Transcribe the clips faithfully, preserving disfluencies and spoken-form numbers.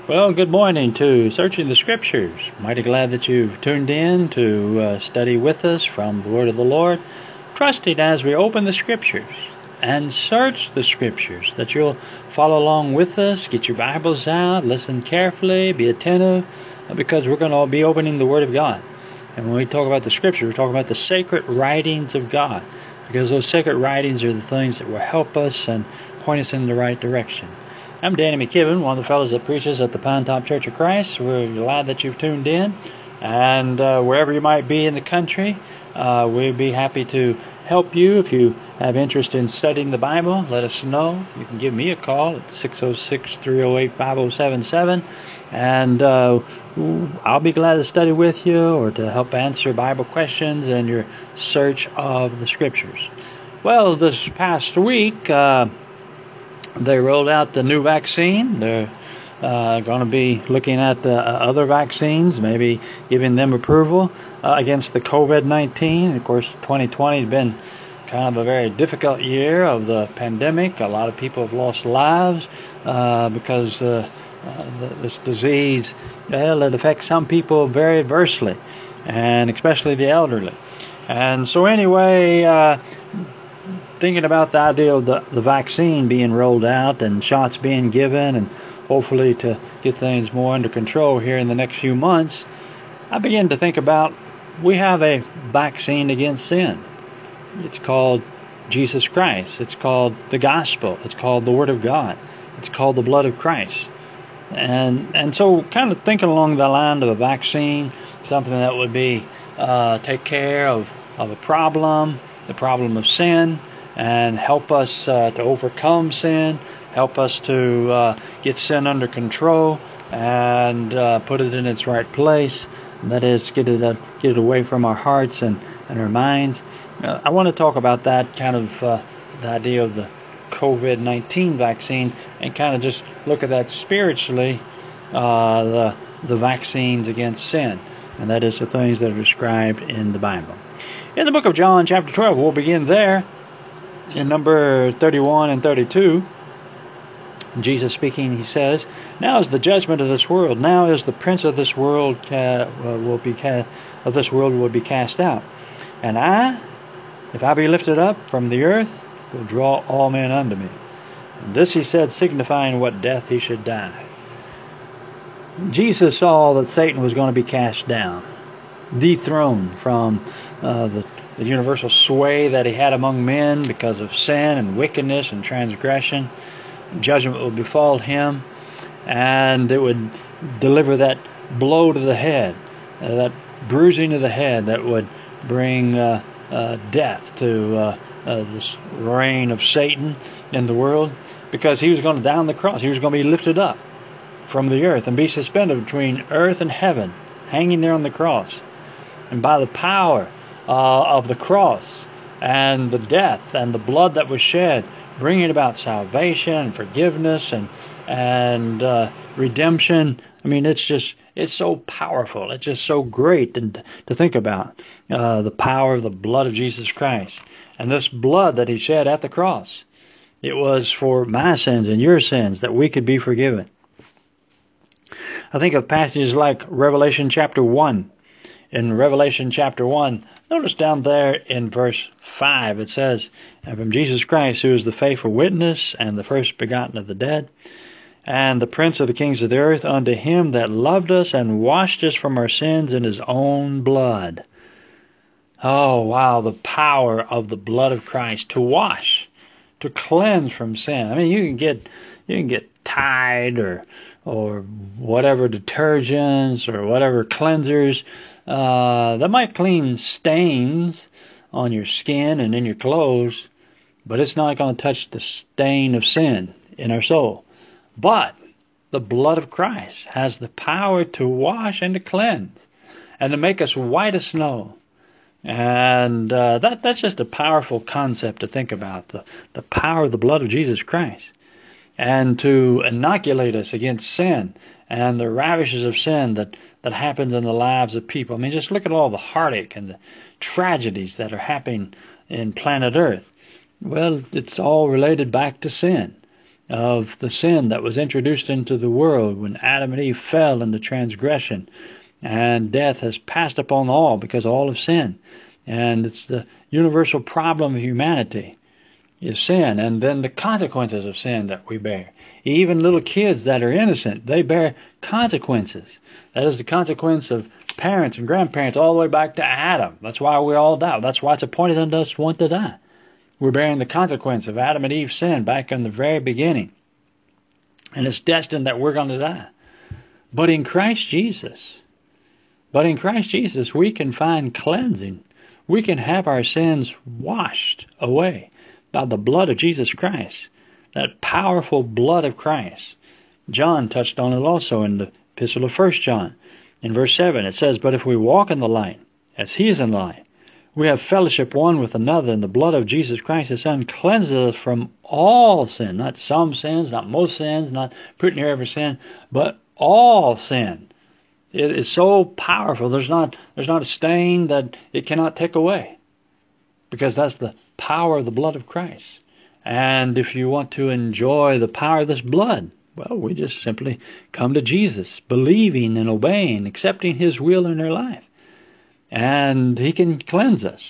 Well, good morning to Searching the Scriptures. Mighty glad that you've tuned in to uh, study with us from the Word of the Lord, trusting as we open the Scriptures and search the Scriptures that you'll follow along with us, get your Bibles out, listen carefully, be attentive, because we're going to be opening the Word of God. And when we talk about the Scriptures, we're talking about the sacred writings of God, because those sacred writings are the things that will help us and point us in the right direction. I'm Danny McKibben, one of the fellows that preaches at the Pine Top Church of Christ. We're glad that you've tuned in, and uh, wherever you might be in the country, uh, we'd be happy to help you. If you have interest in studying the Bible, let us know. You can give me a call at six oh six, three oh eight, five oh seven seven, and uh, I'll be glad to study with you or to help answer Bible questions in your search of the Scriptures. Well, this past week, uh, they rolled out the new vaccine. They're uh, going to be looking at uh, other vaccines, maybe giving them approval uh, against the covid nineteen. Of course, twenty twenty has been kind of a very difficult year of the pandemic. A lot of people have lost lives uh, because uh, uh, this disease, well, it affects some people very adversely, and especially the elderly. And so anyway, uh, thinking about the idea of the, the vaccine being rolled out and shots being given and hopefully to get things more under control here in the next few months, I began to think about we have a vaccine against sin. It's called Jesus Christ. It's called the gospel. It's called the Word of God. It's called the blood of Christ. And and so kind of thinking along the line of a vaccine, something that would be uh, take care of, of a problem, the problem of sin, and help us uh, to overcome sin, help us to uh, get sin under control and uh, put it in its right place. And that is, get it uh, get it away from our hearts and, and our minds. Uh, I want to talk about that kind of uh, the idea of the covid nineteen vaccine and kind of just look at that spiritually, uh, the the vaccines against sin, and that is the things that are described in the Bible. In the book of John, chapter twelve, we'll begin there. In number thirty-one and thirty-two, Jesus speaking, he says, "Now is the judgment of this world. Now is the prince of this world ca- uh, will be ca- of this world will be cast out. And I, if I be lifted up from the earth, will draw all men unto me." And this he said, signifying what death he should die. Jesus saw that Satan was going to be cast down, dethroned from uh, the the universal sway that he had among men because of sin and wickedness and transgression. Judgment would befall him, and it would deliver that blow to the head, uh, that bruising of the head that would bring uh, uh, death to uh, uh, this reign of Satan in the world, because he was going to die on the cross. He was going to be lifted up from the earth and be suspended between earth and heaven, hanging there on the cross. And by the power Uh, of the cross and the death and the blood that was shed, bringing about salvation and forgiveness and and uh, redemption. I mean, it's just it's so powerful. It's just so great to, to think about uh, the power of the blood of Jesus Christ, and this blood that he shed at the cross. It was for my sins and your sins that we could be forgiven. I think of passages like Revelation chapter one. In Revelation chapter one, notice down there in verse five, it says, "And from Jesus Christ, who is the faithful witness and the first begotten of the dead, and the prince of the kings of the earth, unto him that loved us and washed us from our sins in his own blood." Oh, wow, the power of the blood of Christ to wash, to cleanse from sin. I mean, you can get you can get Tide or or whatever detergents or whatever cleansers uh, that might clean stains on your skin and in your clothes, but it's not going to touch the stain of sin in our soul. But the blood of Christ has the power to wash and to cleanse and to make us white as snow. And uh, that that's just a powerful concept to think about, the, the power of the blood of Jesus Christ, and to inoculate us against sin and the ravages of sin that, that happens in the lives of people. I mean, just look at all the heartache and the tragedies that are happening in planet Earth. Well, it's all related back to sin. of the sin that was introduced into the world when Adam and Eve fell into transgression, and death has passed upon all because all have sinned. And it's the universal problem of humanity is sin, and then the consequences of sin that we bear. Even little kids that are innocent, they bear consequences. That is the consequence of parents and grandparents all the way back to Adam. That's why we all die. That's why it's appointed unto us one to die. We're bearing the consequence of Adam and Eve's sin back in the very beginning. And it's destined that we're going to die. But in Christ Jesus, but in Christ Jesus, we can find cleansing. We can have our sins washed away by the blood of Jesus Christ, that powerful blood of Christ. John touched on it also in the epistle of First John. In verse seven, it says, "But if we walk in the light, as he is in the light, we have fellowship one with another, and the blood of Jesus Christ, his Son, cleanses us from all sin." Not some sins, not most sins, not pretty near every sin, but all sin. It is so powerful. There's not, there's not a stain that it cannot take away, because that's the power of the blood of Christ. And if you want to enjoy the power of this blood, well, we just simply come to Jesus, believing and obeying, accepting his will in our life. And he can cleanse us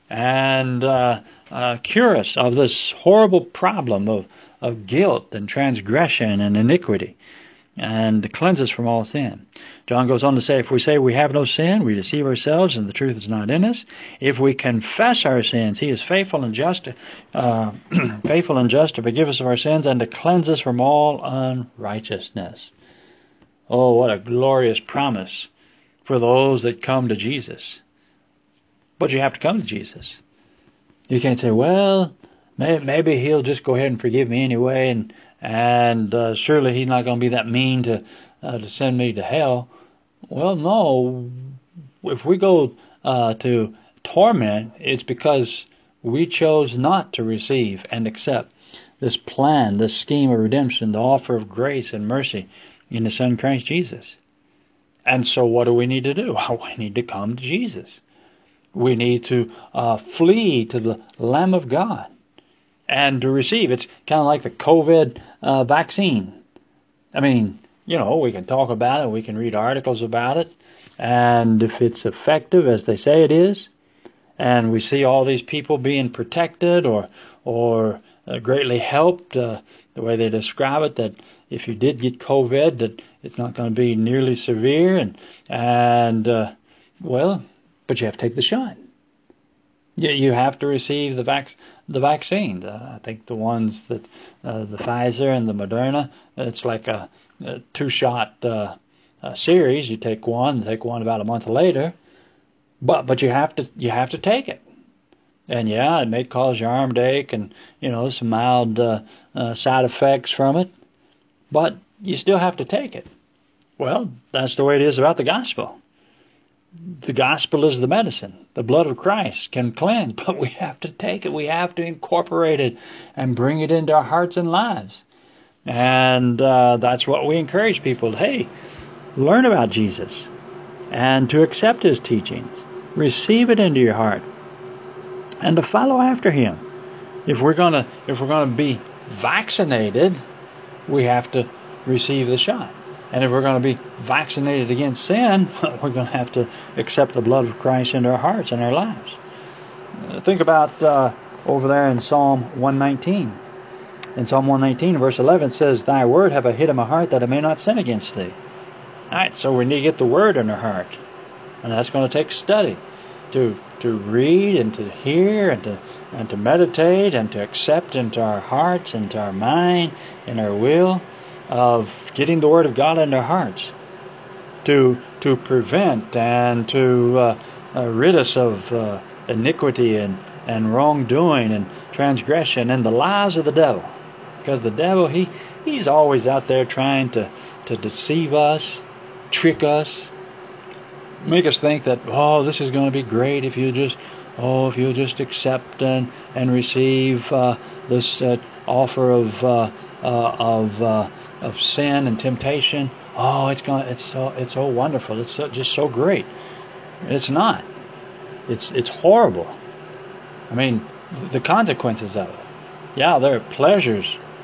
and uh, uh, cure us of this horrible problem of, of guilt and transgression and iniquity, and cleanse us from all sin. John goes on to say, if we say we have no sin, we deceive ourselves and the truth is not in us. If we confess our sins, he is faithful and just, uh, faithful and just to forgive us of our sins and to cleanse us from all unrighteousness. Oh, what a glorious promise for those that come to Jesus. But you have to come to Jesus. You can't say, well, maybe he'll just go ahead and forgive me anyway, and and uh, surely he's not going to be that mean to uh, to send me to hell. Well, no. If we go uh, to torment, it's because we chose not to receive and accept this plan, this scheme of redemption, the offer of grace and mercy in the Son Christ Jesus. And so what do we need to do? Well, we need to come to Jesus. We need to uh, flee to the Lamb of God and to receive. It's kind of like the COVID uh, vaccine. I mean, you know, we can talk about it, we can read articles about it, and if it's effective as they say it is, and we see all these people being protected or or uh, greatly helped, uh, the way they describe it, that if you did get COVID, that it's not going to be nearly severe, and and uh, well, but you have to take the shot. You you have to receive the vac the vaccine. Uh, I think the ones that uh, the Pfizer and the Moderna, it's like a, a two shot uh, uh, series. You take one, take one about a month later, but but you have to you have to take it. And yeah, it may cause your arm to ache and, you know, some mild uh, uh, side effects from it, but you still have to take it. Well, that's the way it is about the gospel. The gospel is the medicine. The blood of Christ can cleanse, but we have to take it. We have to incorporate it and bring it into our hearts and lives. And uh, that's what we encourage people. Hey, learn about Jesus and to accept his teachings. Receive it into your heart and to follow after him. If we're gonna if we're gonna be vaccinated, we have to receive the shot. And if we're going to be vaccinated against sin, we're going to have to accept the blood of Christ into our hearts and our lives. Uh, think about uh, over there in Psalm one nineteen. In Psalm one nineteen, verse eleven, it says, "Thy word have I hid in my heart that I may not sin against thee." All right, so we need to get the word in our heart. And that's going to take study. To to read and to hear and to and to meditate and to accept into our hearts, into our mind, in our will, of getting the Word of God into our hearts, to to prevent and to uh, uh, rid us of uh, iniquity and, and wrongdoing and transgression and the lies of the devil. Because the devil, he he's always out there trying to, to deceive us, trick us, make us think that, oh, this is going to be great if you just, oh, if you just accept and, and receive uh, this uh, offer of uh, uh, of uh, of sin and temptation. Oh, it's going, it's so, it's so wonderful. It's so, just so great. It's not. It's it's horrible. I mean, the consequences of it. Yeah, there are pleasures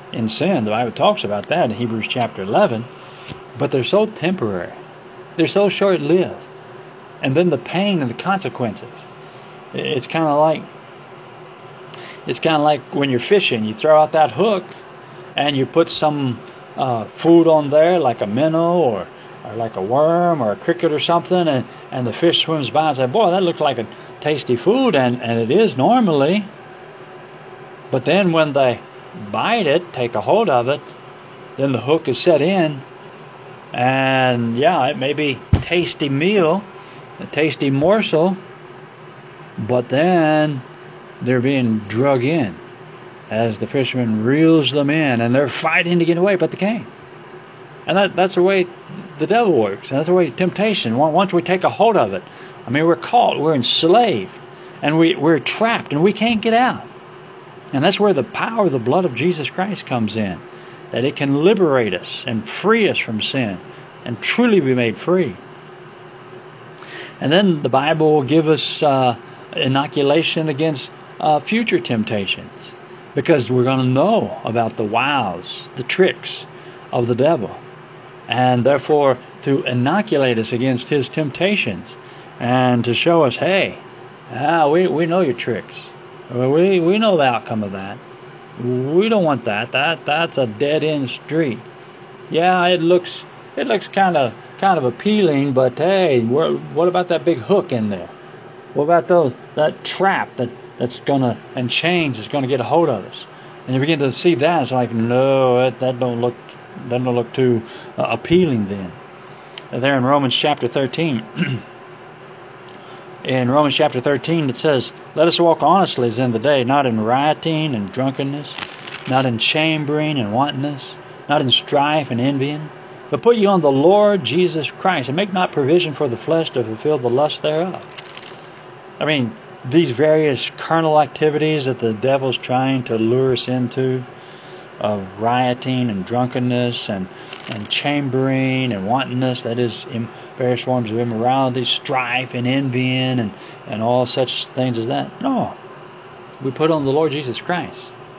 in sin. The Bible talks about that in Hebrews chapter eleven. But they're so temporary. They're so short-lived. And then the pain and the consequences. It's kind of like it's kind of like when you're fishing. You throw out that hook and you put some uh, food on there, like a minnow or, or like a worm or a cricket or something, and, and the fish swims by and says, boy, that looks like a tasty food, and, and it is normally. But then when they bite it, take a hold of it, then the hook is set in, and yeah, it may be a tasty meal, a tasty morsel, but then they're being drug in as the fisherman reels them in, and they're fighting to get away, but they can't. And that, that's the way the devil works. That's the way temptation. Once we take a hold of it, I mean, we're caught, we're enslaved, and we, we're trapped, and we can't get out. And that's where the power of the blood of Jesus Christ comes in, that it can liberate us and free us from sin and truly be made free. And then the Bible will give us uh, inoculation against uh, future temptations, because we're going to know about the wiles, the tricks of the devil, and therefore to inoculate us against his temptations and to show us, hey, ah, we, we know your tricks. We we know the outcome of that. We don't want that. That that's a dead end street. Yeah, it looks it looks kind of kind of appealing, but hey, what about that big hook in there? What about those that trap that, that's gonna and chains that's gonna get a hold of us? And you begin to see that, it's like, no, that, that don't look that don't look too uh, appealing then. And there in Romans chapter thirteen. In Romans chapter thirteen, it says, let us walk honestly as in the day, not in rioting and drunkenness, not in chambering and wantonness, not in strife and envying, but put ye on the Lord Jesus Christ, and make not provision for the flesh to fulfill the lust thereof. I mean, these various carnal activities that the devil's trying to lure us into, of rioting and drunkenness and, and chambering and wantonness, that is in various forms of immorality, strife and envying and, and all such things as that. No. We put on the Lord Jesus Christ.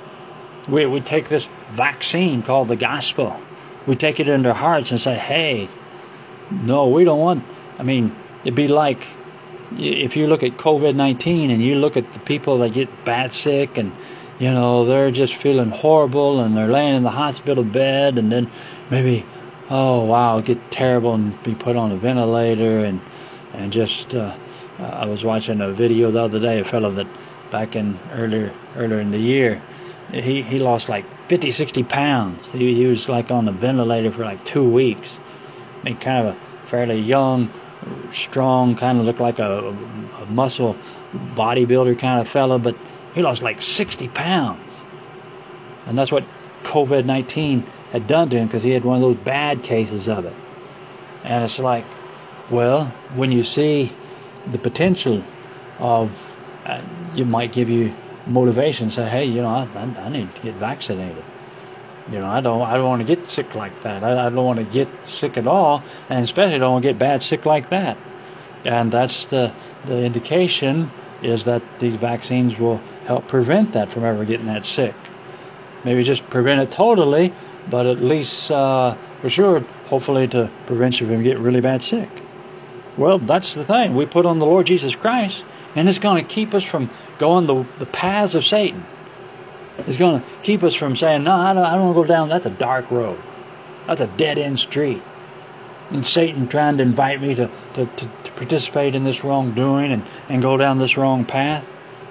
We, we take this vaccine called the gospel. We take it into our hearts and say, hey, no, we don't want, I mean, it'd be like if you look at covid nineteen and you look at the people that get bad sick and, you know, they're just feeling horrible and they're laying in the hospital bed, and then maybe, oh, wow, get terrible and be put on a ventilator and and just, uh, uh, I was watching a video the other day, a fellow that back in earlier earlier in the year, he, he lost like fifty, sixty pounds. He, he was like on a ventilator for like two weeks. I mean, kind of a fairly young, strong, kind of looked like a, a muscle bodybuilder kind of fellow, but he lost like sixty pounds. And that's what covid nineteen had done to him, because he had one of those bad cases of it. And it's like, well, when you see the potential of, uh, you might give you motivation, say, hey, you know, I, I, I need to get vaccinated. You know, I don't I don't want to get sick like that. I, I don't want to get sick at all, and especially don't want to get bad sick like that. And that's the the indication, is that these vaccines will help prevent that from ever getting that sick. Maybe just prevent it totally, but at least uh, for sure, hopefully to prevent you from getting really bad sick. Well, that's the thing. We put on the Lord Jesus Christ, and it's going to keep us from going the, the paths of Satan. It's going to keep us from saying, no, I don't, I don't want to go down. That's a dark road. That's a dead-end street. And Satan trying to invite me to, to, to, to participate in this wrongdoing and, and go down this wrong path.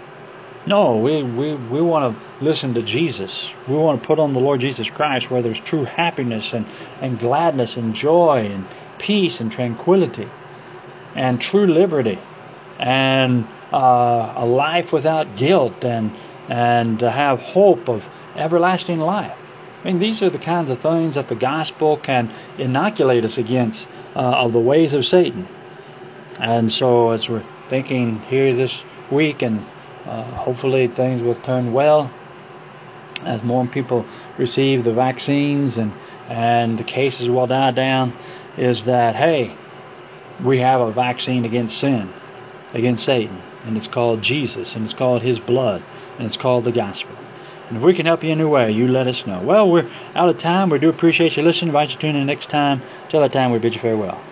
No, we, we, we want to listen to Jesus. We want to put on the Lord Jesus Christ, where there's true happiness and, and gladness and joy and peace and tranquility and true liberty and uh, a life without guilt and and to have hope of everlasting life. I mean, these are the kinds of things that the gospel can inoculate us against, uh, of the ways of Satan. And so as we're thinking here this week, and uh, hopefully things will turn well as more people receive the vaccines and, and the cases will die down, is that, hey, we have a vaccine against sin, against Satan, and it's called Jesus, and it's called His blood, and it's called the gospel. And if we can help you in any way, you let us know. Well, we're out of time. We do appreciate you listening. Invite you to tune in next time. Till that time, we bid you farewell.